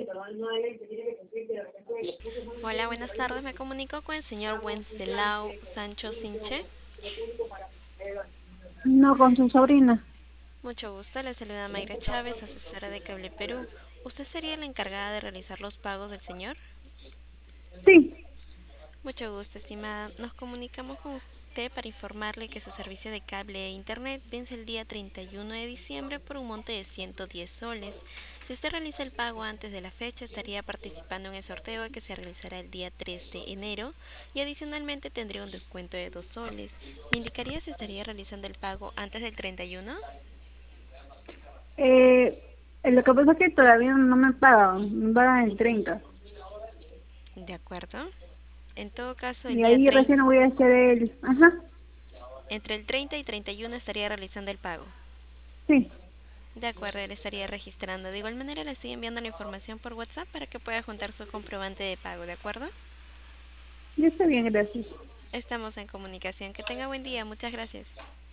Hola, buenas tardes. Me comunico con el señor Wenceslao Sancho Sinche. No, con su sobrina. Mucho gusto. Le saluda Mayra Chávez, asesora de Cable Perú. ¿Usted sería la encargada de realizar los pagos del señor? Sí, Mucho gusto, estimada. Nos comunicamos con usted para informarle que su servicio de cable e internet vence el día 31 de diciembre por un monte de 110 soles. Si usted realiza el pago antes de la fecha, estaría participando en el sorteo que se realizará el día 3 de enero y adicionalmente tendría un descuento de 2 soles. ¿Me indicaría si estaría realizando el pago antes del 31? eh, lo que pasa es que todavía no me pagan el 30. De acuerdo. En todo caso, el Y día ahí 30, recién voy a hacer el... Ajá, entre el 30 y 31 estaría realizando el pago. sí, De acuerdo, él estaría registrando. De igual manera, le estoy enviando la información por WhatsApp para que pueda juntar su comprobante de pago, ¿de acuerdo? ya está bien, gracias. Estamos en comunicación. Que tenga buen día. Muchas gracias.